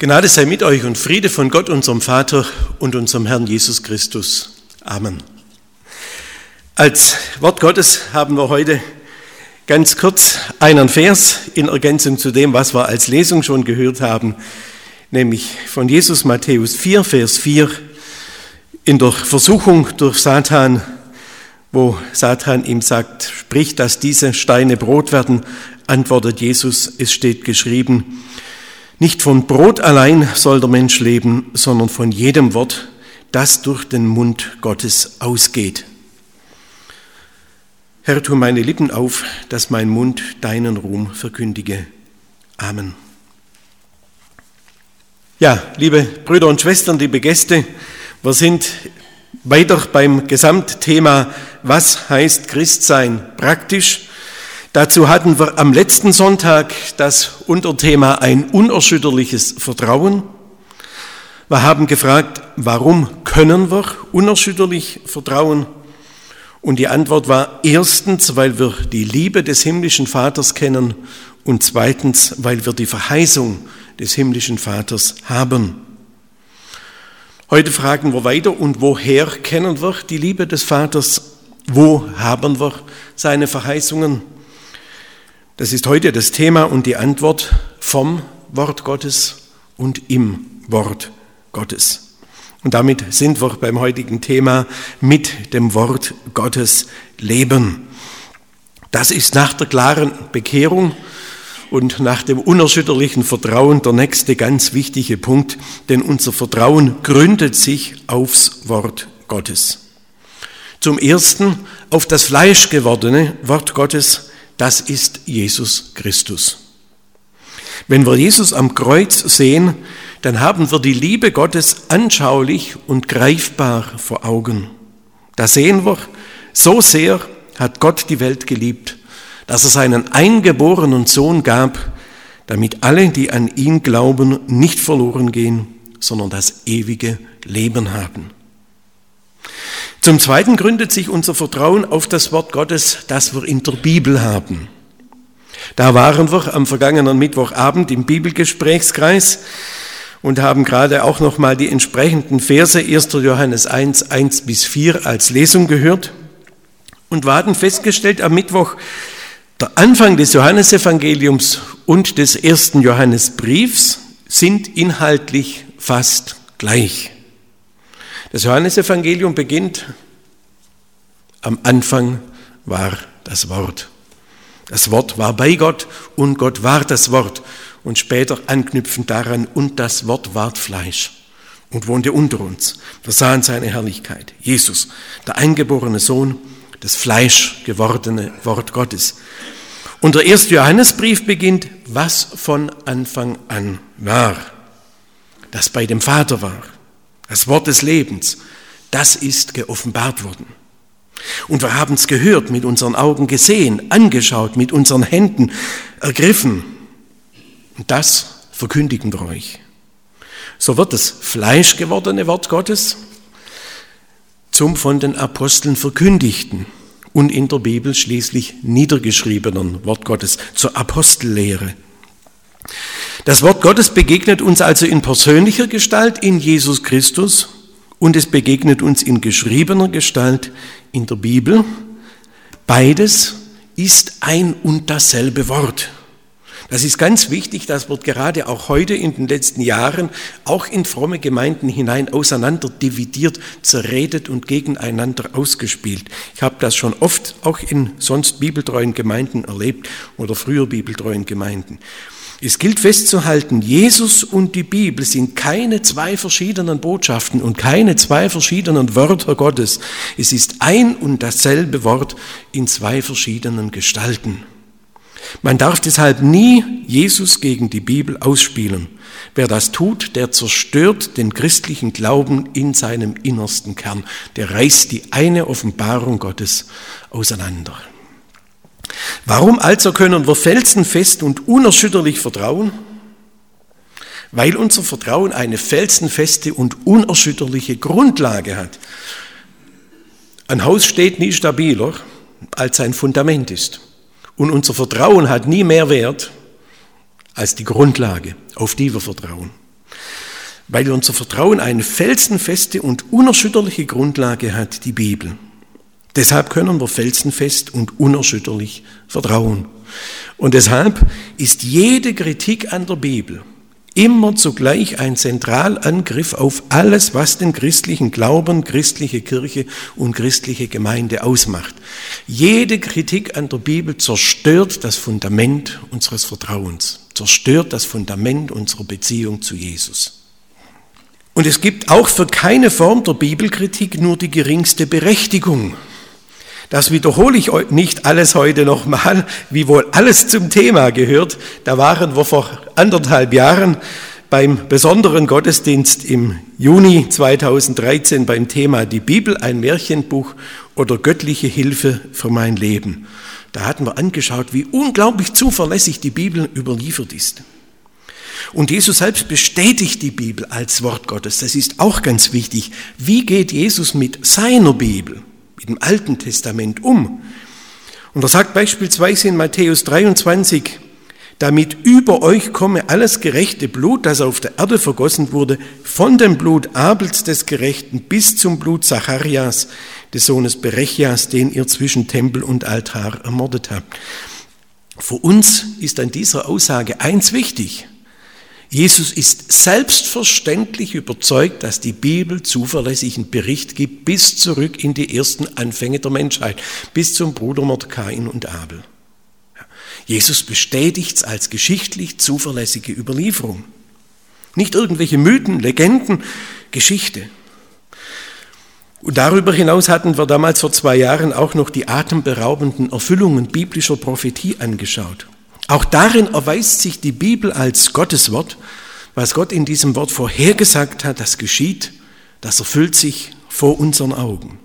Gnade sei mit euch und Friede von Gott, unserem Vater und unserem Herrn Jesus Christus. Amen. Als Wort Gottes haben wir heute ganz kurz einen Vers in Ergänzung zu dem, was wir als Lesung schon gehört haben, nämlich von Jesus, Matthäus 4, Vers 4, in der Versuchung durch Satan, wo Satan ihm sagt, sprich, dass diese Steine Brot werden, antwortet Jesus, es steht geschrieben, nicht von Brot allein soll der Mensch leben, sondern von jedem Wort, das durch den Mund Gottes ausgeht. Herr, tu meine Lippen auf, dass mein Mund deinen Ruhm verkündige. Amen. Ja, liebe Brüder und Schwestern, liebe Gäste, wir sind weiter beim Gesamtthema, was heißt Christsein praktisch? Dazu hatten wir am letzten Sonntag das Unterthema ein unerschütterliches Vertrauen. Wir haben gefragt, warum können wir unerschütterlich vertrauen? Und die Antwort war erstens, weil wir die Liebe des himmlischen Vaters kennen und zweitens, weil wir die Verheißung des himmlischen Vaters haben. Heute fragen wir weiter, und woher kennen wir die Liebe des Vaters? Wo haben wir seine Verheißungen? Das ist heute das Thema und die Antwort vom Wort Gottes und im Wort Gottes. Und damit sind wir beim heutigen Thema mit dem Wort Gottes leben. Das ist nach der klaren Bekehrung und nach dem unerschütterlichen Vertrauen der nächste ganz wichtige Punkt, denn unser Vertrauen gründet sich aufs Wort Gottes. Zum Ersten auf das fleischgewordene Wort Gottes, das ist Jesus Christus. Wenn wir Jesus am Kreuz sehen, dann haben wir die Liebe Gottes anschaulich und greifbar vor Augen. Da sehen wir, so sehr hat Gott die Welt geliebt, dass er seinen eingeborenen Sohn gab, damit alle, die an ihn glauben, nicht verloren gehen, sondern das ewige Leben haben. Zum Zweiten gründet sich unser Vertrauen auf das Wort Gottes, das wir in der Bibel haben. Da waren wir am vergangenen Mittwochabend im Bibelgesprächskreis und haben gerade auch nochmal die entsprechenden Verse 1. Johannes 1, 1-4 als Lesung gehört. Und wir hatten festgestellt am Mittwoch, der Anfang des Johannesevangeliums und des 1. Johannesbriefs sind inhaltlich fast gleich. Das Johannesevangelium beginnt, am Anfang war das Wort. Das Wort war bei Gott und Gott war das Wort. Und später anknüpfend daran, und das Wort ward Fleisch und wohnte unter uns. Wir sahen seine Herrlichkeit. Jesus, der eingeborene Sohn, das Fleisch gewordene Wort Gottes. Und der 1. Johannesbrief beginnt, was von Anfang an war, das bei dem Vater war. Das Wort des Lebens, das ist geoffenbart worden. Und wir haben es gehört, mit unseren Augen gesehen, angeschaut, mit unseren Händen ergriffen. Und das verkündigen wir euch. So wird das fleischgewordene Wort Gottes zum von den Aposteln verkündigten und in der Bibel schließlich niedergeschriebenen Wort Gottes zur Apostellehre. Das Wort Gottes begegnet uns also in persönlicher Gestalt in Jesus Christus und es begegnet uns in geschriebener Gestalt in der Bibel. Beides ist ein und dasselbe Wort. Das ist ganz wichtig, das wird gerade auch heute in den letzten Jahren auch in fromme Gemeinden hinein auseinander dividiert, zerredet und gegeneinander ausgespielt. Ich habe das schon oft auch in sonst bibeltreuen Gemeinden erlebt oder früher bibeltreuen Gemeinden. Es gilt festzuhalten, Jesus und die Bibel sind keine zwei verschiedenen Botschaften und keine zwei verschiedenen Wörter Gottes. Es ist ein und dasselbe Wort in zwei verschiedenen Gestalten. Man darf deshalb nie Jesus gegen die Bibel ausspielen. Wer das tut, der zerstört den christlichen Glauben in seinem innersten Kern. Der reißt die eine Offenbarung Gottes auseinander. Warum also können wir felsenfest und unerschütterlich vertrauen? Weil unser Vertrauen eine felsenfeste und unerschütterliche Grundlage hat. Ein Haus steht nie stabiler, als sein Fundament ist. Und unser Vertrauen hat nie mehr Wert als die Grundlage, auf die wir vertrauen. weil unser Vertrauen eine felsenfeste und unerschütterliche Grundlage hat, die Bibel. Deshalb können wir felsenfest und unerschütterlich vertrauen. Und deshalb ist jede Kritik an der Bibel immer zugleich ein Zentralangriff auf alles, was den christlichen Glauben, christliche Kirche und christliche Gemeinde ausmacht. Jede Kritik an der Bibel zerstört das Fundament unseres Vertrauens, zerstört das Fundament unserer Beziehung zu Jesus. Und es gibt auch für keine Form der Bibelkritik nur die geringste Berechtigung. Das wiederhole ich nicht alles heute nochmal, wie wohl alles zum Thema gehört. Da waren wir vor 1,5 Jahren beim besonderen Gottesdienst im Juni 2013 beim Thema Die Bibel, ein Märchenbuch oder göttliche Hilfe für mein Leben. Da hatten wir angeschaut, wie unglaublich zuverlässig die Bibel überliefert ist. Und Jesus selbst bestätigt die Bibel als Wort Gottes. Das ist auch ganz wichtig. Wie geht Jesus mit seiner Bibel, mit dem Alten Testament um? Und er sagt beispielsweise in Matthäus 23, damit über euch komme alles gerechte Blut, das auf der Erde vergossen wurde, von dem Blut Abels des Gerechten bis zum Blut Zacharias, des Sohnes Berechias, den ihr zwischen Tempel und Altar ermordet habt. Für uns ist an dieser Aussage eins wichtig. Jesus ist selbstverständlich überzeugt, dass die Bibel zuverlässigen Bericht gibt, bis zurück in die ersten Anfänge der Menschheit, bis zum Brudermord Kain und Abel. Jesus bestätigt es als geschichtlich zuverlässige Überlieferung. Nicht irgendwelche Mythen, Legenden, Geschichte. Und darüber hinaus hatten wir damals vor 2 Jahren auch noch die atemberaubenden Erfüllungen biblischer Prophetie angeschaut. Auch darin erweist sich die Bibel als Gottes Wort. Was Gott in diesem Wort vorhergesagt hat, das geschieht, das erfüllt sich vor unseren Augen.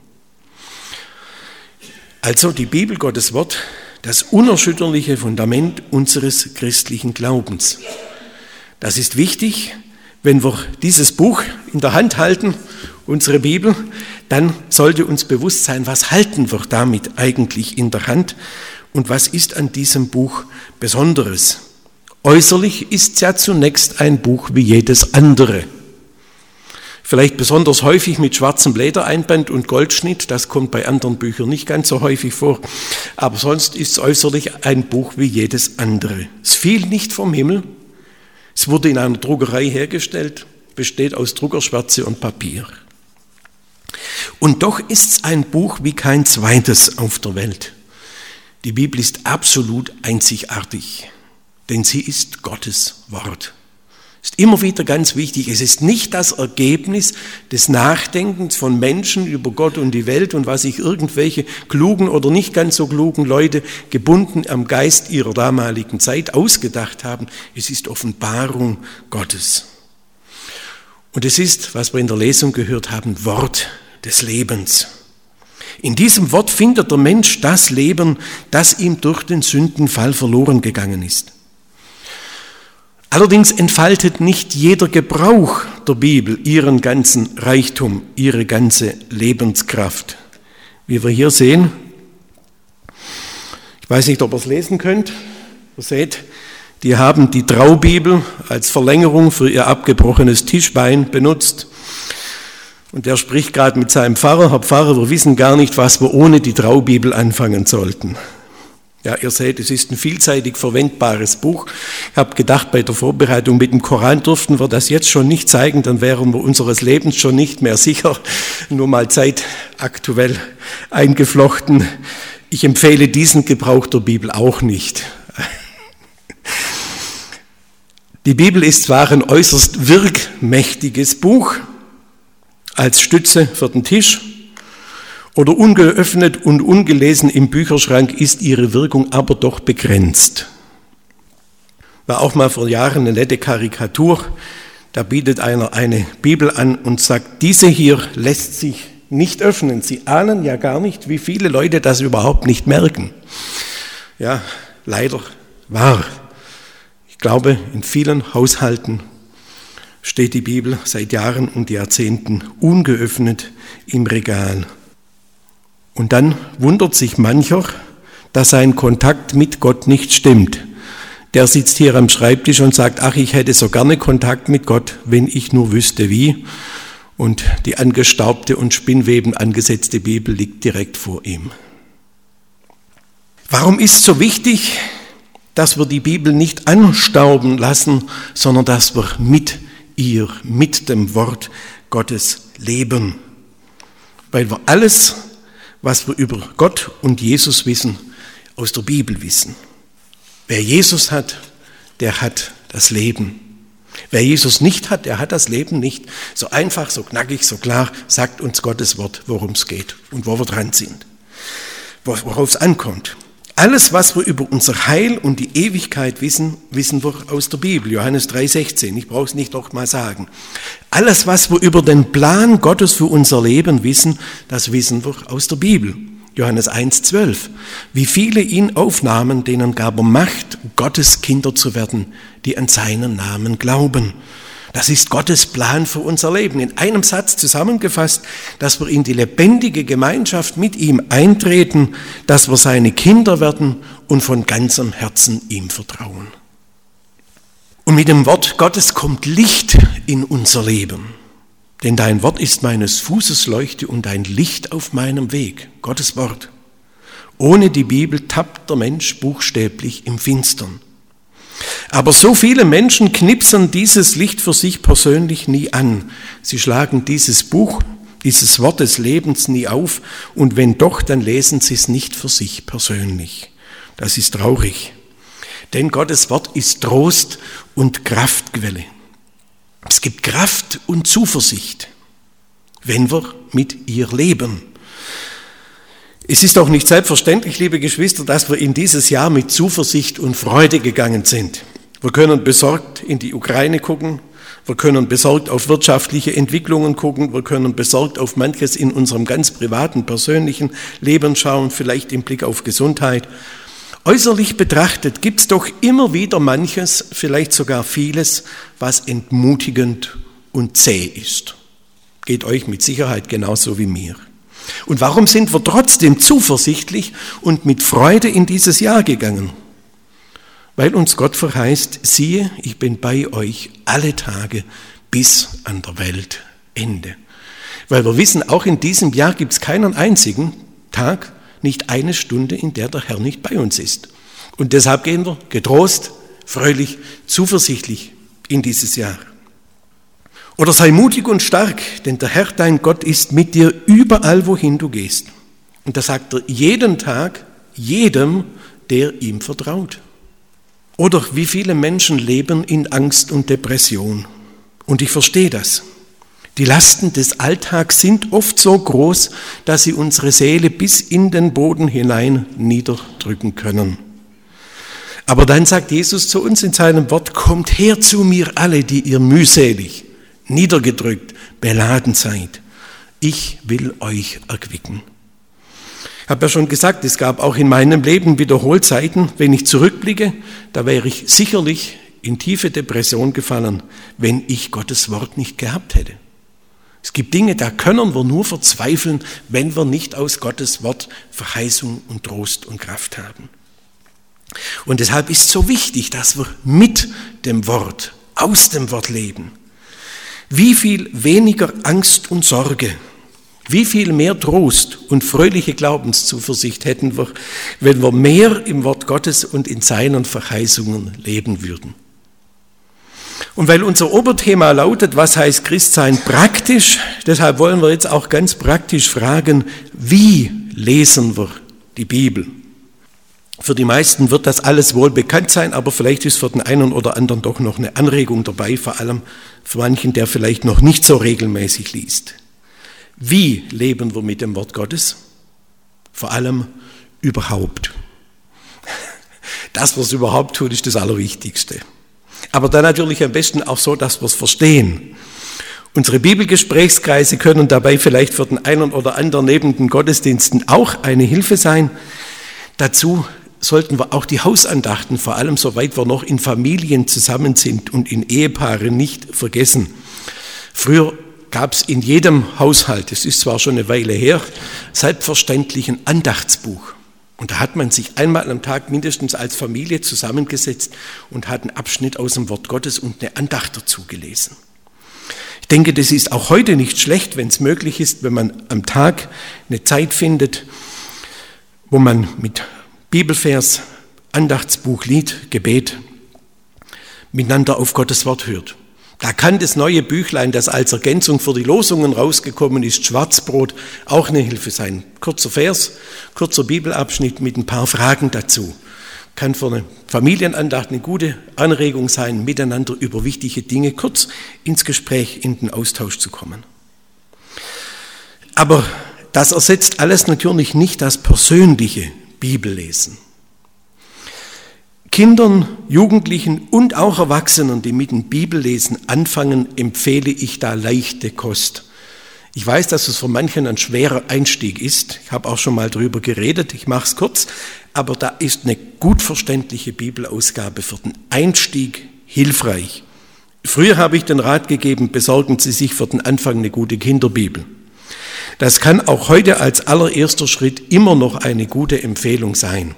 Also die Bibel, Gottes Wort, das unerschütterliche Fundament unseres christlichen Glaubens. Das ist wichtig, wenn wir dieses Buch in der Hand halten, unsere Bibel, dann sollte uns bewusst sein, was halten wir damit eigentlich in der Hand und was ist an diesem Buch Besonderes. Äußerlich ist es ja zunächst ein Buch wie jedes andere. Vielleicht besonders häufig mit schwarzem Ledereinband und Goldschnitt, das kommt bei anderen Büchern nicht ganz so häufig vor, aber sonst ist es äußerlich ein Buch wie jedes andere. Es fiel nicht vom Himmel, es wurde in einer Druckerei hergestellt, besteht aus Druckerschwärze und Papier. Und doch ist es ein Buch wie kein zweites auf der Welt. Die Bibel ist absolut einzigartig, denn sie ist Gottes Wort. Ist immer wieder ganz wichtig, es ist nicht das Ergebnis des Nachdenkens von Menschen über Gott und die Welt und was sich irgendwelche klugen oder nicht ganz so klugen Leute gebunden am Geist ihrer damaligen Zeit ausgedacht haben. Es ist Offenbarung Gottes. Und es ist, was wir in der Lesung gehört haben, Wort des Lebens. In diesem Wort findet der Mensch das Leben, das ihm durch den Sündenfall verloren gegangen ist. Allerdings entfaltet nicht jeder Gebrauch der Bibel ihren ganzen Reichtum, ihre ganze Lebenskraft. Wie wir hier sehen, ich weiß nicht, ob ihr es lesen könnt, ihr seht, die haben die Traubibel als Verlängerung für ihr abgebrochenes Tischbein benutzt. Und der spricht gerade mit seinem Pfarrer, Herr Pfarrer, wir wissen gar nicht, was wir ohne die Traubibel anfangen sollten. Ja, ihr seht, es ist ein vielseitig verwendbares Buch. Ich habe gedacht, bei der Vorbereitung mit dem Koran durften wir das jetzt schon nicht zeigen, dann wären wir unseres Lebens schon nicht mehr sicher. Nur mal zeitaktuell eingeflochten. Ich empfehle diesen Gebrauch der Bibel auch nicht. Die Bibel ist zwar ein äußerst wirkmächtiges Buch, als Stütze für den Tisch, oder ungeöffnet und ungelesen im Bücherschrank ist ihre Wirkung aber doch begrenzt. War auch mal vor Jahren eine nette Karikatur, da bietet einer eine Bibel an und sagt, diese hier lässt sich nicht öffnen. Sie ahnen ja gar nicht, wie viele Leute das überhaupt nicht merken. Ja, leider wahr. Ich glaube, in vielen Haushalten steht die Bibel seit Jahren und Jahrzehnten ungeöffnet im Regal. Und dann wundert sich mancher, dass sein Kontakt mit Gott nicht stimmt. der sitzt hier am Schreibtisch und sagt, ach, ich hätte so gerne Kontakt mit Gott, wenn ich nur wüsste wie. Und die angestaubte und Spinnweben angesetzte Bibel liegt direkt vor ihm. Warum ist es so wichtig, dass wir die Bibel nicht anstauben lassen, sondern dass wir mit ihr, mit dem Wort Gottes leben? Weil wir alles, was wir über Gott und Jesus wissen, aus der Bibel wissen. Wer Jesus hat, der hat das Leben. Wer Jesus nicht hat, der hat das Leben nicht. So einfach, so knackig, so klar sagt uns Gottes Wort, worum es geht und wo wir dran sind, worauf es ankommt. Alles, was wir über unser Heil und die Ewigkeit wissen, wissen wir aus der Bibel. Johannes 3,16, ich brauche es nicht noch mal sagen. Alles, was wir über den Plan Gottes für unser Leben wissen, das wissen wir aus der Bibel. Johannes 1,12. Wie viele ihn aufnahmen, denen gab er Macht, Gottes Kinder zu werden, die an seinen Namen glauben. Das ist Gottes Plan für unser Leben. In einem Satz zusammengefasst, dass wir in die lebendige Gemeinschaft mit ihm eintreten, dass wir seine Kinder werden und von ganzem Herzen ihm vertrauen. Und mit dem Wort Gottes kommt Licht in unser Leben. Denn dein Wort ist meines Fußes Leuchte und ein Licht auf meinem Weg. Gottes Wort. Ohne die Bibel tappt der Mensch buchstäblich im Finstern. Aber so viele Menschen knipsen dieses Licht für sich persönlich nie an. Sie schlagen dieses Buch, dieses Wort des Lebens nie auf und wenn doch, dann lesen sie es nicht für sich persönlich. Das ist traurig. Denn Gottes Wort ist Trost und Kraftquelle. Es gibt Kraft und Zuversicht, wenn wir mit ihr leben. Es ist auch nicht selbstverständlich, liebe Geschwister, dass wir in dieses Jahr mit Zuversicht und Freude gegangen sind. Wir können besorgt in die Ukraine gucken, wir können besorgt auf wirtschaftliche Entwicklungen gucken, wir können besorgt auf manches in unserem ganz privaten, persönlichen Leben schauen, vielleicht im Blick auf Gesundheit. Äußerlich betrachtet gibt es doch immer wieder manches, vielleicht sogar vieles, was entmutigend und zäh ist. Geht euch mit Sicherheit genauso wie mir. Und warum sind wir trotzdem zuversichtlich und mit Freude in dieses Jahr gegangen? Weil uns Gott verheißt, siehe, ich bin bei euch alle Tage bis an der Weltende. Weil wir wissen, auch in diesem Jahr gibt es keinen einzigen Tag, nicht eine Stunde, in der der Herr nicht bei uns ist. Und deshalb gehen wir getrost, fröhlich, zuversichtlich in dieses Jahr. Oder sei mutig und stark, denn der Herr, dein Gott, ist mit dir überall, wohin du gehst. Und das sagt er jeden Tag, jedem, der ihm vertraut. Oder wie viele Menschen leben in Angst und Depression. Und ich verstehe das. Die Lasten des Alltags sind oft so groß, dass sie unsere Seele bis in den Boden hinein niederdrücken können. Aber dann sagt Jesus zu uns in seinem Wort, kommt her zu mir alle, die ihr mühselig, niedergedrückt, beladen seid. Ich will euch erquicken. Ich habe ja schon gesagt, es gab auch in meinem Leben wiederholt Zeiten, wenn ich zurückblicke, da wäre ich sicherlich in tiefe Depression gefallen, wenn ich Gottes Wort nicht gehabt hätte. Es gibt Dinge, da können wir nur verzweifeln, wenn wir nicht aus Gottes Wort Verheißung und Trost und Kraft haben. Und deshalb ist es so wichtig, dass wir mit dem Wort, aus dem Wort leben. Wie viel weniger Angst und Sorge, wie viel mehr Trost und fröhliche Glaubenszuversicht hätten wir, wenn wir mehr im Wort Gottes und in seinen Verheißungen leben würden. Und weil unser Oberthema lautet, was heißt Christsein praktisch, deshalb wollen wir jetzt auch ganz praktisch fragen, wie lesen wir die Bibel? Für die meisten wird das alles wohl bekannt sein, aber vielleicht ist für den einen oder anderen doch noch eine Anregung dabei, vor allem für manchen, der vielleicht noch nicht so regelmäßig liest. Wie leben wir mit dem Wort Gottes? Vor allem überhaupt. Dass wir es überhaupt tun, ist das Allerwichtigste. Aber dann natürlich am besten auch so, dass wir es verstehen. Unsere Bibelgesprächskreise können dabei vielleicht für den einen oder anderen neben den Gottesdiensten auch eine Hilfe sein. Dazu sollten wir auch die Hausandachten, vor allem soweit wir noch in Familien zusammen sind und in Ehepaaren, nicht vergessen. Früher gab es in jedem Haushalt, es ist zwar schon eine Weile her, selbstverständlich ein Andachtsbuch. Und da hat man sich einmal am Tag mindestens als Familie zusammengesetzt und hat einen Abschnitt aus dem Wort Gottes und eine Andacht dazu gelesen. Ich denke, das ist auch heute nicht schlecht, wenn es möglich ist, wenn man am Tag eine Zeit findet, wo man mit Bibelvers, Andachtsbuch, Lied, Gebet miteinander auf Gottes Wort hört. Da kann das neue Büchlein, das als Ergänzung für die Losungen rausgekommen ist, Schwarzbrot, auch eine Hilfe sein. Kurzer Vers, kurzer Bibelabschnitt mit ein paar Fragen dazu. Kann für eine Familienandacht eine gute Anregung sein, miteinander über wichtige Dinge kurz ins Gespräch, in den Austausch zu kommen. Aber das ersetzt alles natürlich nicht das persönliche Bibellesen. Kindern, Jugendlichen und auch Erwachsenen, die mit dem Bibellesen anfangen, empfehle ich da leichte Kost. Ich weiß, dass es für manchen ein schwerer Einstieg ist. Ich habe auch schon mal drüber geredet, ich mache es kurz. Aber da ist eine gut verständliche Bibelausgabe für den Einstieg hilfreich. Früher habe ich den Rat gegeben, besorgen Sie sich für den Anfang eine gute Kinderbibel. Das kann auch heute als allererster Schritt immer noch eine gute Empfehlung sein.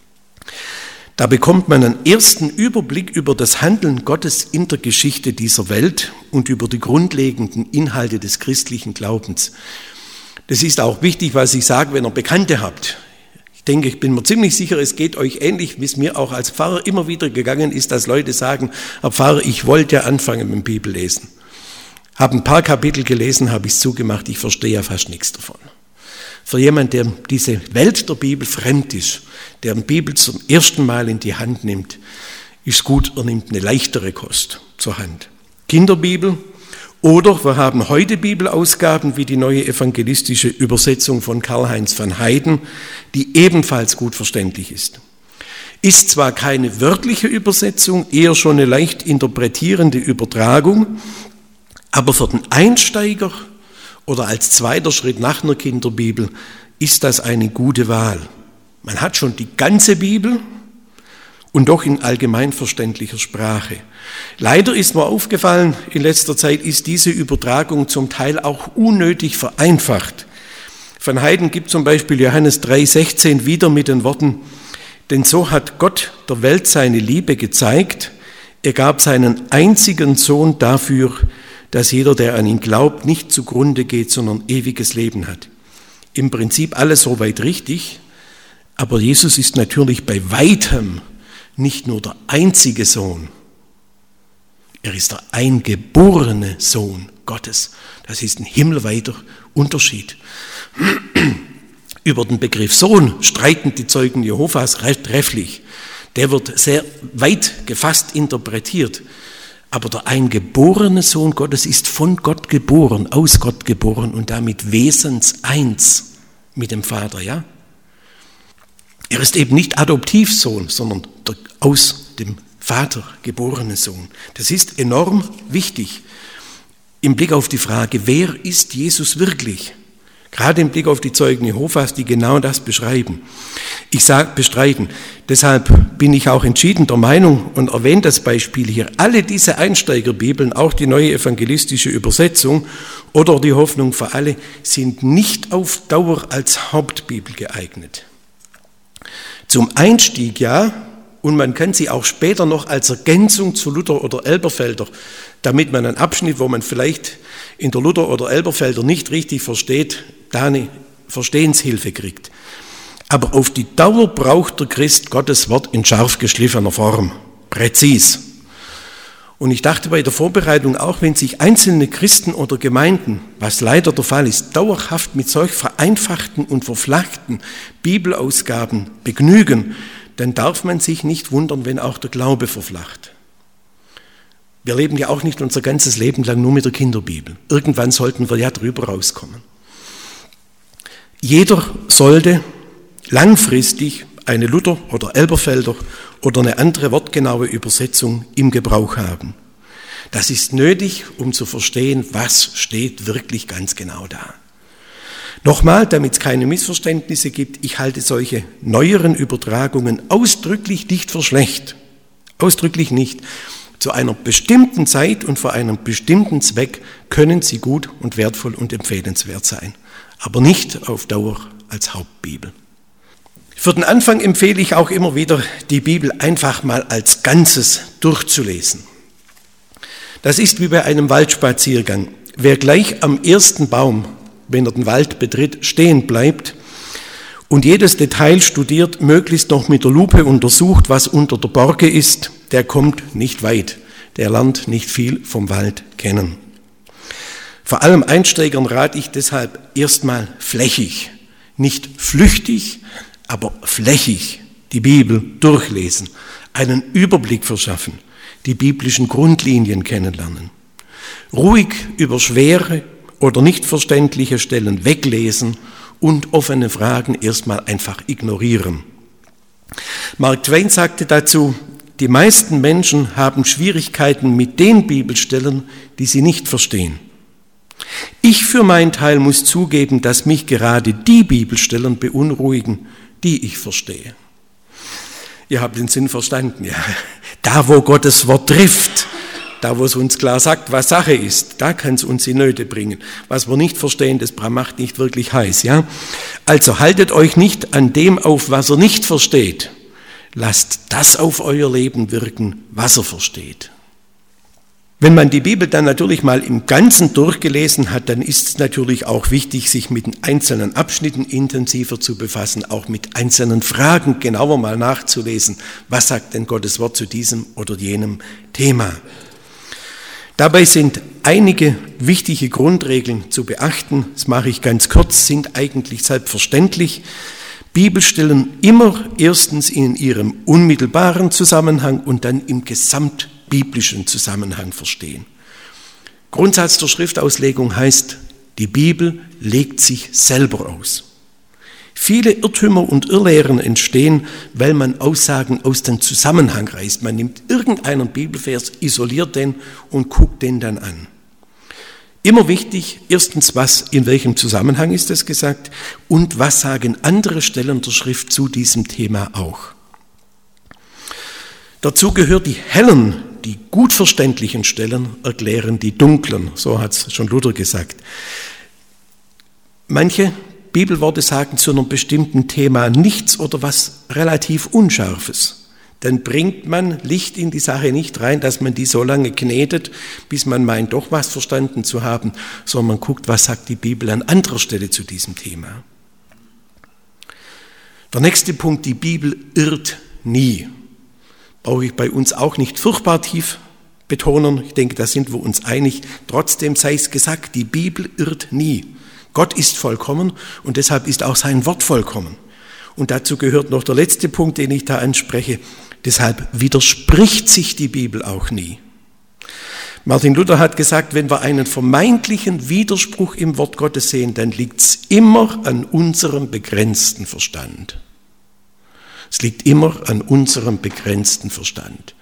Da bekommt man einen ersten Überblick über das Handeln Gottes in der Geschichte dieser Welt und über die grundlegenden Inhalte des christlichen Glaubens. Das ist auch wichtig, was ich sage, wenn ihr Bekannte habt. Ich denke, ich bin mir ziemlich sicher, es geht euch ähnlich, wie es mir auch als Pfarrer immer wieder gegangen ist, dass Leute sagen, Herr Pfarrer, ich wollte ja anfangen mit dem Bibellesen. Habe ein paar Kapitel gelesen, habe ich es zugemacht, ich verstehe ja fast nichts davon. Für jemanden, der diese Welt der Bibel fremd ist, der die Bibel zum ersten Mal in die Hand nimmt, ist gut, er nimmt eine leichtere Kost zur Hand. Kinderbibel oder wir haben heute Bibelausgaben wie die neue evangelistische Übersetzung von Karl-Heinz van Heiden, die ebenfalls gut verständlich ist. Ist zwar keine wörtliche Übersetzung, eher schon eine leicht interpretierende Übertragung, aber für den Einsteiger oder als zweiter Schritt nach einer Kinderbibel ist das eine gute Wahl. Man hat schon die ganze Bibel und doch in allgemein verständlicher Sprache. Leider ist mir aufgefallen, in letzter Zeit ist diese Übertragung zum Teil auch unnötig vereinfacht. Van Heiden gibt zum Beispiel Johannes 3,16 wieder mit den Worten, denn so hat Gott der Welt seine Liebe gezeigt, er gab seinen einzigen Sohn dafür, dass jeder, der an ihn glaubt, nicht zugrunde geht, sondern ewiges Leben hat. Im Prinzip alles soweit richtig, aber Jesus ist natürlich bei weitem nicht nur der einzige Sohn. Er ist der eingeborene Sohn Gottes. Das ist ein himmelweiter Unterschied. Über den Begriff Sohn streiten die Zeugen Jehovas trefflich. Der wird sehr weit gefasst interpretiert. Aber der eingeborene Sohn Gottes ist von Gott geboren, aus Gott geboren und damit wesenseins mit dem Vater, ja? Er ist eben nicht Adoptivsohn, sondern der aus dem Vater geborene Sohn. Das ist enorm wichtig im Blick auf die Frage, wer ist Jesus wirklich? Gerade im Blick auf die Zeugen Jehovas, die genau das beschreiben. Ich sage bestreiten. Deshalb bin ich auch entschieden der Meinung und erwähne das Beispiel hier. Alle diese Einsteigerbibeln, auch die neue evangelistische Übersetzung oder die Hoffnung für alle, sind nicht auf Dauer als Hauptbibel geeignet. Zum Einstieg ja, und man kann sie auch später noch als Ergänzung zu Luther oder Elberfelder, damit man einen Abschnitt, wo man vielleicht in der Luther oder Elberfelder nicht richtig versteht, da eine Verstehenshilfe kriegt. Aber auf die Dauer braucht der Christ Gottes Wort in scharf geschliffener Form, präzis. Und ich dachte bei der Vorbereitung auch, wenn sich einzelne Christen oder Gemeinden, was leider der Fall ist, dauerhaft mit solch vereinfachten und verflachten Bibelausgaben begnügen, dann darf man sich nicht wundern, wenn auch der Glaube verflacht. Wir leben ja auch nicht unser ganzes Leben lang nur mit der Kinderbibel. Irgendwann sollten wir ja drüber rauskommen. Jeder sollte langfristig eine Luther- oder Elberfelder oder eine andere wortgenaue Übersetzung im Gebrauch haben. Das ist nötig, um zu verstehen, was steht wirklich ganz genau da. Nochmal, damit es keine Missverständnisse gibt, ich halte solche neueren Übertragungen ausdrücklich nicht für schlecht. Ausdrücklich nicht. Zu einer bestimmten Zeit und für einen bestimmten Zweck können sie gut und wertvoll und empfehlenswert sein, aber nicht auf Dauer als Hauptbibel. Für den Anfang empfehle ich auch immer wieder, die Bibel einfach mal als Ganzes durchzulesen. Das ist wie bei einem Waldspaziergang. Wer gleich am ersten Baum, wenn er den Wald betritt, stehen bleibt und jedes Detail studiert, möglichst noch mit der Lupe untersucht, was unter der Borke ist, der kommt nicht weit. Der lernt nicht viel vom Wald kennen. Vor allem Einsteigern rate ich deshalb erstmal flächig, nicht flüchtig, aber flächig die Bibel durchlesen, einen Überblick verschaffen, die biblischen Grundlinien kennenlernen. Ruhig über schwere oder nicht verständliche Stellen weglesen und offene Fragen erstmal einfach ignorieren. Mark Twain sagte dazu, die meisten Menschen haben Schwierigkeiten mit den Bibelstellen, die sie nicht verstehen. Ich für meinen Teil muss zugeben, dass mich gerade die Bibelstellen beunruhigen, die ich verstehe. Ihr habt den Sinn verstanden, ja. Da, wo Gottes Wort trifft, da, wo es uns klar sagt, was Sache ist, da kann es uns in Nöte bringen. Was wir nicht verstehen, das macht nicht wirklich heiß, ja. Also haltet euch nicht an dem auf, was ihr nicht versteht. Lasst das auf euer Leben wirken, was er versteht. Wenn man die Bibel dann natürlich mal im Ganzen durchgelesen hat, dann ist es natürlich auch wichtig, sich mit den einzelnen Abschnitten intensiver zu befassen, auch mit einzelnen Fragen genauer mal nachzulesen. Was sagt denn Gottes Wort zu diesem oder jenem Thema? Dabei sind einige wichtige Grundregeln zu beachten. Das mache ich ganz kurz, sind eigentlich selbstverständlich. Bibelstellen immer erstens in ihrem unmittelbaren Zusammenhang und dann im gesamtbiblischen Zusammenhang verstehen. Grundsatz der Schriftauslegung heißt, die Bibel legt sich selber aus. Viele Irrtümer und Irrlehren entstehen, weil man Aussagen aus dem Zusammenhang reißt. Man nimmt irgendeinen Bibelvers, isoliert den und guckt den dann an. Immer wichtig, erstens, in welchem Zusammenhang ist das gesagt und was sagen andere Stellen der Schrift zu diesem Thema auch. Dazu gehört die hellen, die gut verständlichen Stellen erklären die dunklen, so hat es schon Luther gesagt. Manche Bibelworte sagen zu einem bestimmten Thema nichts oder was relativ Unscharfes. Dann bringt man Licht in die Sache nicht rein, dass man die so lange knetet, bis man meint, doch was verstanden zu haben, sondern man guckt, was sagt die Bibel an anderer Stelle zu diesem Thema. Der nächste Punkt, die Bibel irrt nie. Brauche ich bei uns auch nicht furchtbar tief betonen, ich denke, da sind wir uns einig. Trotzdem sei es gesagt, die Bibel irrt nie. Gott ist vollkommen und deshalb ist auch sein Wort vollkommen. Und dazu gehört noch der letzte Punkt, den ich da anspreche. Deshalb widerspricht sich die Bibel auch nie. Martin Luther hat gesagt, wenn wir einen vermeintlichen Widerspruch im Wort Gottes sehen, dann liegt es immer an unserem begrenzten Verstand. Es liegt immer an unserem begrenzten Verstand.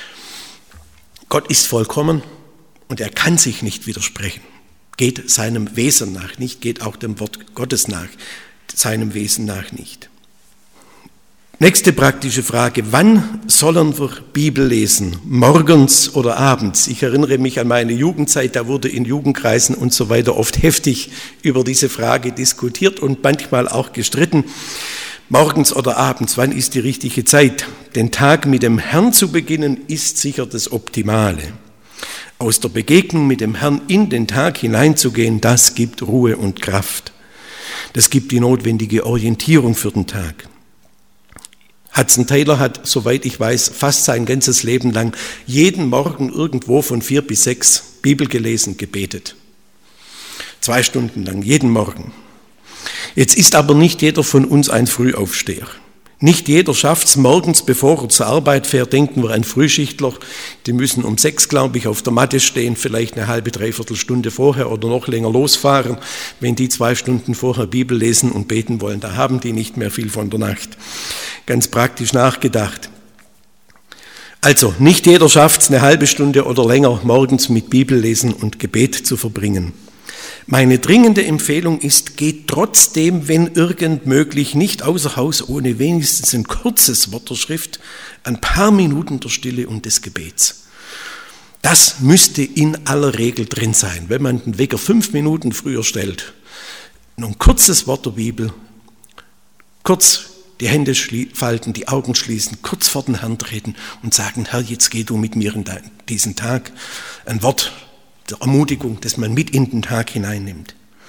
Gott ist vollkommen und er kann sich nicht widersprechen. Geht seinem Wesen nach nicht, geht auch dem Wort Gottes nach, seinem Wesen nach nicht. Nächste praktische Frage, wann sollen wir Bibel lesen? Morgens oder abends? Ich erinnere mich an meine Jugendzeit, da wurde in Jugendkreisen und so weiter oft heftig über diese Frage diskutiert und manchmal auch gestritten. Morgens oder abends, wann ist die richtige Zeit? Den Tag mit dem Herrn zu beginnen, ist sicher das Optimale. Aus der Begegnung mit dem Herrn in den Tag hineinzugehen, das gibt Ruhe und Kraft. Das gibt die notwendige Orientierung für den Tag. Hudson Taylor hat, soweit ich weiß, fast sein ganzes Leben lang jeden Morgen irgendwo von 4 bis 6 Bibel gelesen, gebetet. 2 Stunden lang, jeden Morgen. Jetzt ist aber nicht jeder von uns ein Frühaufsteher. Nicht jeder schafft es morgens, bevor er zur Arbeit fährt, denken wir an Frühschichtler, die müssen um 6, glaube ich, auf der Matte stehen, vielleicht eine halbe, dreiviertel Stunde vorher oder noch länger losfahren. Wenn die 2 Stunden vorher Bibel lesen und beten wollen, da haben die nicht mehr viel von der Nacht. Ganz praktisch nachgedacht. Also, nicht jeder schafft es, eine halbe Stunde oder länger morgens mit Bibellesen und Gebet zu verbringen. Meine dringende Empfehlung ist, geht trotzdem, wenn irgend möglich, nicht außer Haus ohne wenigstens ein kurzes Wort der Schrift, ein paar Minuten der Stille und des Gebets. Das müsste in aller Regel drin sein. Wenn man den Wecker 5 Minuten früher stellt, ein kurzes Wort der Bibel, kurz die Hände falten, die Augen schließen, kurz vor den Herrn treten und sagen, Herr, jetzt geh du mit mir in diesen Tag. Ein Wort der Ermutigung, das man mit in den Tag hineinnimmt.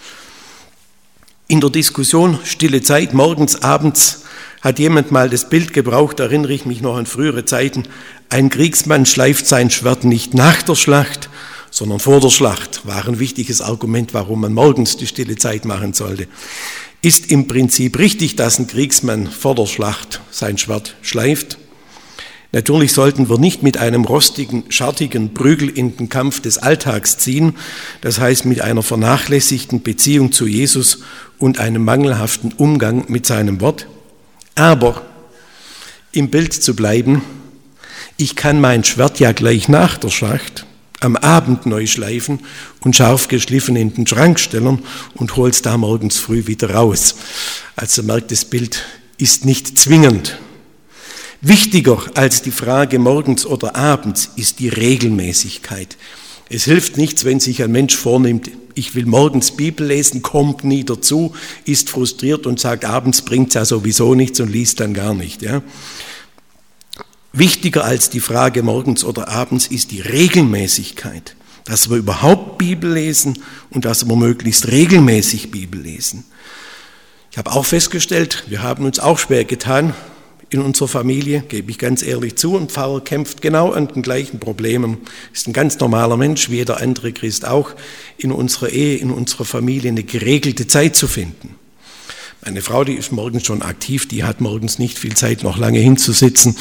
In der Diskussion Stille Zeit, morgens, abends, hat jemand mal das Bild gebraucht, erinnere ich mich noch an frühere Zeiten, ein Kriegsmann schleift sein Schwert nicht nach der Schlacht, sondern vor der Schlacht. War ein wichtiges Argument, warum man morgens die Stille Zeit machen sollte. Ist im Prinzip richtig, dass ein Kriegsmann vor der Schlacht sein Schwert schleift. Natürlich sollten wir nicht mit einem rostigen, schartigen Prügel in den Kampf des Alltags ziehen, das heißt mit einer vernachlässigten Beziehung zu Jesus und einem mangelhaften Umgang mit seinem Wort. Aber im Bild zu bleiben, ich kann mein Schwert ja gleich nach der Schlacht am Abend neu schleifen und scharf geschliffen in den Schrank stellen und hol's da morgens früh wieder raus. Also merkt, das Bild ist nicht zwingend. Wichtiger als die Frage morgens oder abends ist die Regelmäßigkeit. Es hilft nichts, wenn sich ein Mensch vornimmt, ich will morgens Bibel lesen, kommt nie dazu, ist frustriert und sagt, abends bringt es ja sowieso nichts und liest dann gar nicht. Ja. Wichtiger als die Frage morgens oder abends ist die Regelmäßigkeit, dass wir überhaupt Bibel lesen und dass wir möglichst regelmäßig Bibel lesen. Ich habe auch festgestellt, wir haben uns auch schwer getan in unserer Familie, gebe ich ganz ehrlich zu, und Pfarrer kämpft genau an den gleichen Problemen, ist ein ganz normaler Mensch, wie jeder andere Christ auch, in unserer Ehe, in unserer Familie eine geregelte Zeit zu finden. Meine Frau, die ist morgens schon aktiv, die hat morgens nicht viel Zeit, noch lange hinzusitzen.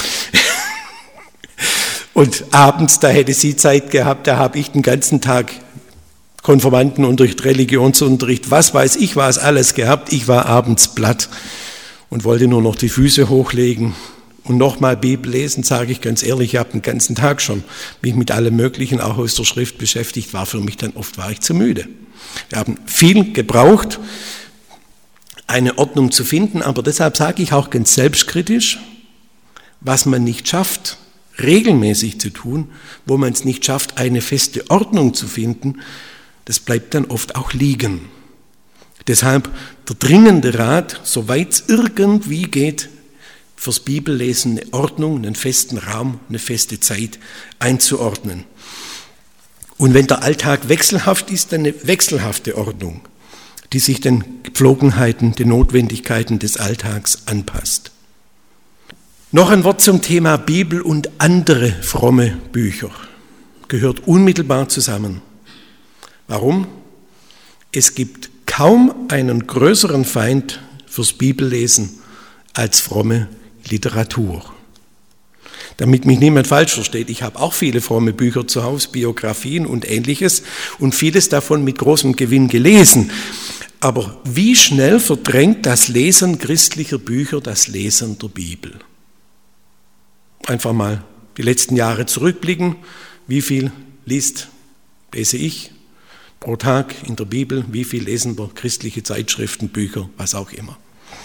Und abends, da hätte sie Zeit gehabt, da habe ich den ganzen Tag Konfirmandenunterricht, Religionsunterricht, was weiß ich, was alles gehabt. Ich war abends platt und wollte nur noch die Füße hochlegen und nochmal Bibel lesen, sage ich ganz ehrlich, ich habe den ganzen Tag schon mich mit allem Möglichen, auch aus der Schrift beschäftigt, war für mich dann oft, war ich zu müde. Wir haben viel gebraucht, eine Ordnung zu finden, aber deshalb sage ich auch ganz selbstkritisch, was man nicht schafft, regelmäßig zu tun, wo man es nicht schafft, eine feste Ordnung zu finden, das bleibt dann oft auch liegen. Deshalb der dringende Rat, soweit es irgendwie geht, fürs Bibellesen eine Ordnung, einen festen Raum, eine feste Zeit einzuordnen. Und wenn der Alltag wechselhaft ist, dann eine wechselhafte Ordnung, die sich den Gepflogenheiten, den Notwendigkeiten des Alltags anpasst. Noch ein Wort zum Thema Bibel und andere fromme Bücher. Gehört unmittelbar zusammen. Warum? Es gibt kaum einen größeren Feind fürs Bibellesen als fromme Literatur. Damit mich niemand falsch versteht, ich habe auch viele fromme Bücher zu Hause, Biografien und Ähnliches und vieles davon mit großem Gewinn gelesen. Aber wie schnell verdrängt das Lesen christlicher Bücher das Lesen der Bibel? Einfach mal die letzten Jahre zurückblicken, wie viel lese ich pro Tag in der Bibel, wie viel lesen wir christliche Zeitschriften, Bücher, was auch immer.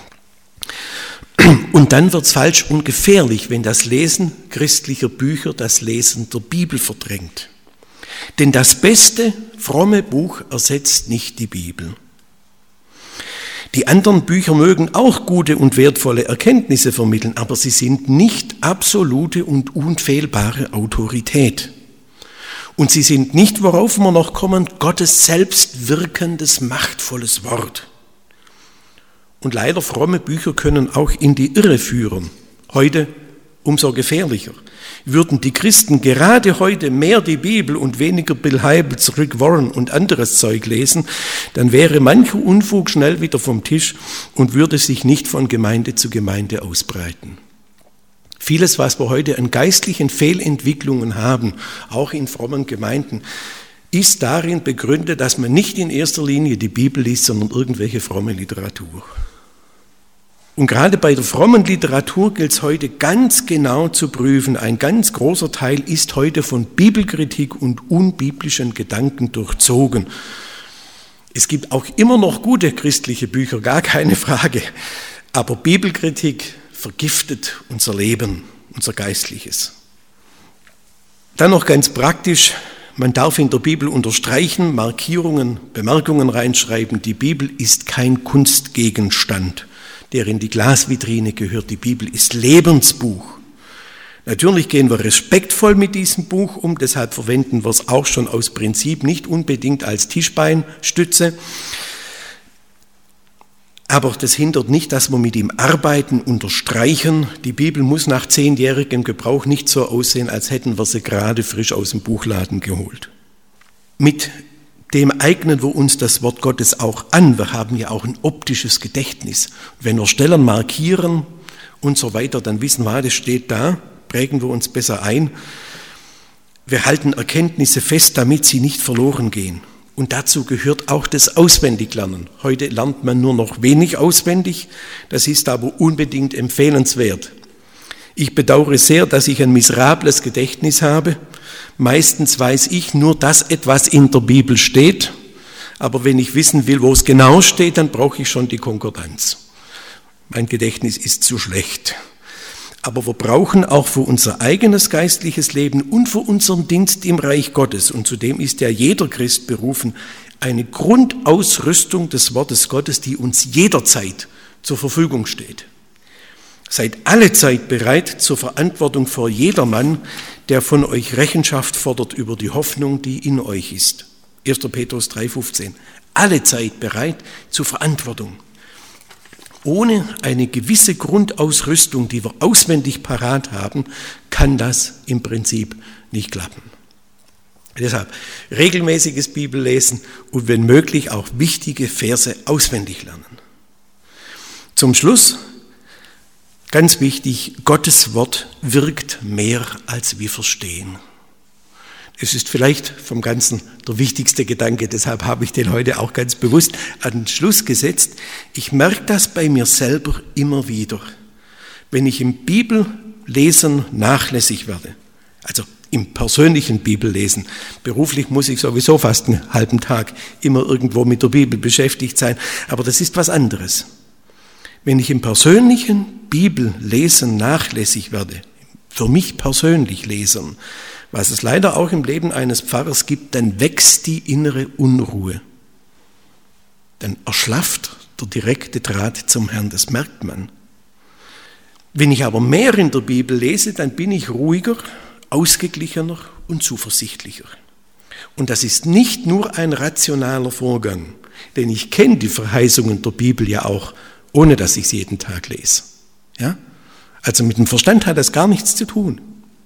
Und dann wird es falsch und gefährlich, wenn das Lesen christlicher Bücher das Lesen der Bibel verdrängt. Denn das beste fromme Buch ersetzt nicht die Bibel. Die anderen Bücher mögen auch gute und wertvolle Erkenntnisse vermitteln, aber sie sind nicht absolute und unfehlbare Autorität. Und sie sind nicht, worauf wir noch kommen, Gottes selbstwirkendes, machtvolles Wort. Und leider fromme Bücher können auch in die Irre führen. Heute umso gefährlicher. Würden die Christen gerade heute mehr die Bibel und weniger Bill Hybels, Rick Warren und anderes Zeug lesen, dann wäre mancher Unfug schnell wieder vom Tisch und würde sich nicht von Gemeinde zu Gemeinde ausbreiten. Vieles, was wir heute an geistlichen Fehlentwicklungen haben, auch in frommen Gemeinden, ist darin begründet, dass man nicht in erster Linie die Bibel liest, sondern irgendwelche fromme Literatur. Und gerade bei der frommen Literatur gilt es heute ganz genau zu prüfen. Ein ganz großer Teil ist heute von Bibelkritik und unbiblischen Gedanken durchzogen. Es gibt auch immer noch gute christliche Bücher, gar keine Frage. Aber Bibelkritik vergiftet unser Leben, unser Geistliches. Dann noch ganz praktisch, man darf in der Bibel unterstreichen, Markierungen, Bemerkungen reinschreiben. Die Bibel ist kein Kunstgegenstand. der in die Glasvitrine gehört. Die Bibel ist Lebensbuch. Natürlich gehen wir respektvoll mit diesem Buch um, deshalb verwenden wir es auch schon aus Prinzip nicht unbedingt als Tischbeinstütze. Aber das hindert nicht, dass wir mit ihm arbeiten, unterstreichen. Die Bibel muss nach 10-jährigem Gebrauch nicht so aussehen, als hätten wir sie gerade frisch aus dem Buchladen geholt. Mit dem eignen wir uns das Wort Gottes auch an. Wir haben ja auch ein optisches Gedächtnis. Wenn wir Stellen markieren und so weiter, dann wissen wir, das steht da, prägen wir uns besser ein. Wir halten Erkenntnisse fest, damit sie nicht verloren gehen. Und dazu gehört auch das Auswendiglernen. Heute lernt man nur noch wenig auswendig, das ist aber unbedingt empfehlenswert. Ich bedauere sehr, dass ich ein miserables Gedächtnis habe. Meistens weiß ich nur, dass etwas in der Bibel steht, aber wenn ich wissen will, wo es genau steht, dann brauche ich schon die Konkordanz. Mein Gedächtnis ist zu schlecht. Aber wir brauchen auch für unser eigenes geistliches Leben und für unseren Dienst im Reich Gottes, und zudem ist ja jeder Christ berufen, eine Grundausrüstung des Wortes Gottes, die uns jederzeit zur Verfügung steht. Seid alle Zeit bereit zur Verantwortung vor jedermann, der von euch Rechenschaft fordert über die Hoffnung, die in euch ist. 1. Petrus 3,15. Alle Zeit bereit zur Verantwortung. Ohne eine gewisse Grundausrüstung, die wir auswendig parat haben, kann das im Prinzip nicht klappen. Deshalb regelmäßiges Bibellesen und wenn möglich auch wichtige Verse auswendig lernen. Zum Schluss, ganz wichtig, Gottes Wort wirkt mehr, als wir verstehen. Es ist vielleicht vom Ganzen der wichtigste Gedanke, deshalb habe ich den heute auch ganz bewusst an den Schluss gesetzt. Ich merke das bei mir selber immer wieder, wenn ich im Bibellesen nachlässig werde, also im persönlichen Bibellesen. Beruflich muss ich sowieso fast einen halben Tag immer irgendwo mit der Bibel beschäftigt sein, aber das ist was anderes. Wenn ich im persönlichen Bibellesen nachlässig werde, für mich persönlich lesen, was es leider auch im Leben eines Pfarrers gibt, dann wächst die innere Unruhe. Dann erschlafft der direkte Draht zum Herrn, das merkt man. Wenn ich aber mehr in der Bibel lese, dann bin ich ruhiger, ausgeglichener und zuversichtlicher. Und das ist nicht nur ein rationaler Vorgang, denn ich kenne die Verheißungen der Bibel ja auch, ohne dass ich sie jeden Tag lese. Ja? Also mit dem Verstand hat das gar nichts zu tun.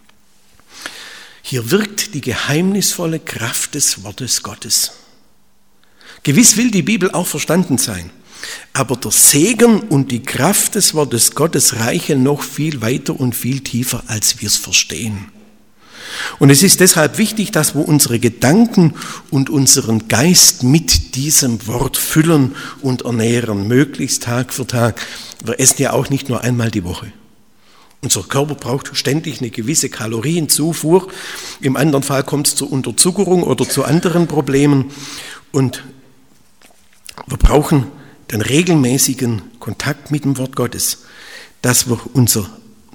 Hier wirkt die geheimnisvolle Kraft des Wortes Gottes. Gewiss will die Bibel auch verstanden sein, aber der Segen und die Kraft des Wortes Gottes reichen noch viel weiter und viel tiefer, als wir es verstehen. Und es ist deshalb wichtig, dass wir unsere Gedanken und unseren Geist mit diesem Wort füllen und ernähren, möglichst Tag für Tag. Wir essen ja auch nicht nur einmal die Woche. Unser Körper braucht ständig eine gewisse Kalorienzufuhr. Im anderen Fall kommt es zur Unterzuckerung oder zu anderen Problemen. Und wir brauchen den regelmäßigen Kontakt mit dem Wort Gottes, dass wir unser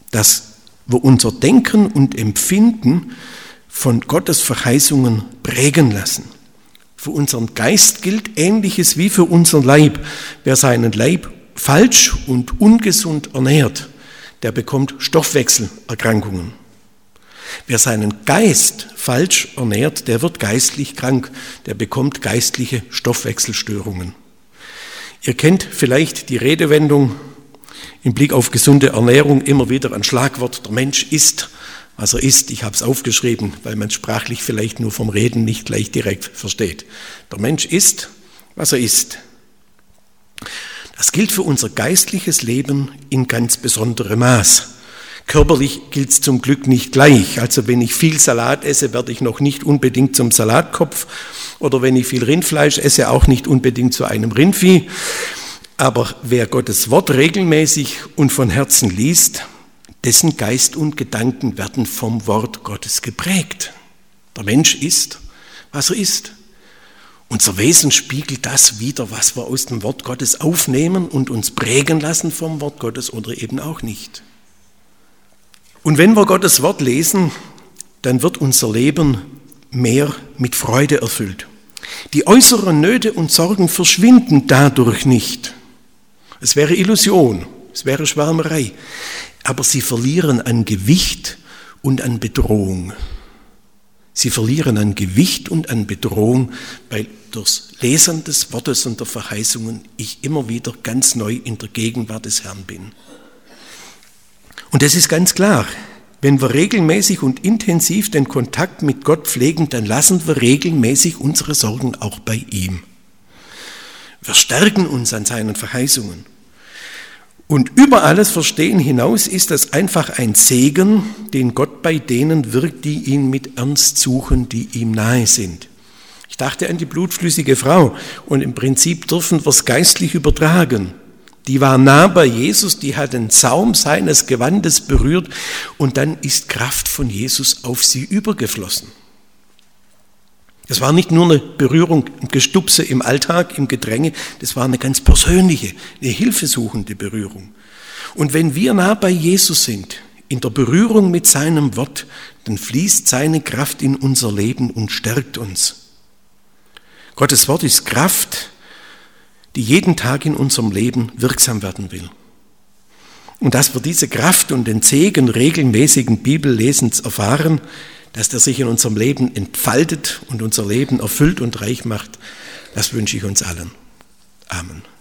Denken und Empfinden von Gottes Verheißungen prägen lassen. Für unseren Geist gilt Ähnliches wie für unseren Leib. Wer seinen Leib falsch und ungesund ernährt, der bekommt Stoffwechselerkrankungen. Wer seinen Geist falsch ernährt, der wird geistlich krank, der bekommt geistliche Stoffwechselstörungen. Ihr kennt vielleicht die Redewendung im Blick auf gesunde Ernährung immer wieder ein Schlagwort, der Mensch isst, was er isst. Ich habe es aufgeschrieben, weil man sprachlich vielleicht nur vom Reden nicht gleich direkt versteht. Der Mensch isst, was er isst. Das gilt für unser geistliches Leben in ganz besonderem Maß. Körperlich gilt es zum Glück nicht gleich. Also wenn ich viel Salat esse, werde ich noch nicht unbedingt zum Salatkopf. Oder wenn ich viel Rindfleisch esse, auch nicht unbedingt zu einem Rindvieh. Aber wer Gottes Wort regelmäßig und von Herzen liest, dessen Geist und Gedanken werden vom Wort Gottes geprägt. Der Mensch ist, was er ist. Unser Wesen spiegelt das wider, was wir aus dem Wort Gottes aufnehmen und uns prägen lassen vom Wort Gottes oder eben auch nicht. Und wenn wir Gottes Wort lesen, dann wird unser Leben mehr mit Freude erfüllt. Die äußeren Nöte und Sorgen verschwinden dadurch nicht. Es wäre Illusion, es wäre Schwärmerei, aber sie verlieren an Gewicht und an Bedrohung. Sie verlieren an Gewicht und an Bedrohung, weil durchs Lesen des Wortes und der Verheißungen ich immer wieder ganz neu in der Gegenwart des Herrn bin. Und es ist ganz klar, wenn wir regelmäßig und intensiv den Kontakt mit Gott pflegen, dann lassen wir regelmäßig unsere Sorgen auch bei ihm. Wir stärken uns an seinen Verheißungen. Und über alles Verstehen hinaus ist das einfach ein Segen, den Gott bei denen wirkt, die ihn mit Ernst suchen, die ihm nahe sind. Ich dachte an die blutflüssige Frau und im Prinzip dürfen wir es geistlich übertragen. Die war nah bei Jesus, die hat den Saum seines Gewandes berührt und dann ist Kraft von Jesus auf sie übergeflossen. Das war nicht nur eine Berührung, ein Gestupse im Alltag, im Gedränge, das war eine ganz persönliche, eine hilfesuchende Berührung. Und wenn wir nah bei Jesus sind, in der Berührung mit seinem Wort, dann fließt seine Kraft in unser Leben und stärkt uns. Gottes Wort ist Kraft, die jeden Tag in unserem Leben wirksam werden will. Und dass wir diese Kraft und den Segen regelmäßigen Bibellesens erfahren, dass der sich in unserem Leben entfaltet und unser Leben erfüllt und reich macht, das wünsche ich uns allen. Amen.